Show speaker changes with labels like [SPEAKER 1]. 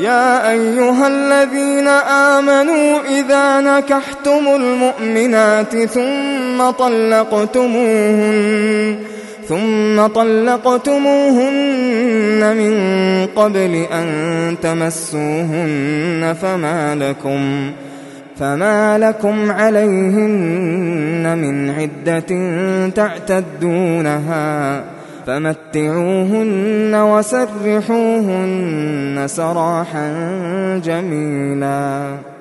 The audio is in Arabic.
[SPEAKER 1] يا أيها الذين آمنوا إذا نكحتم المؤمنات ثم طلقتموهن من قبل أن تمسوهن فما لكم عليهن من عدة تعتدونها فمتعوهن وسرحوهن سراحا جميلا.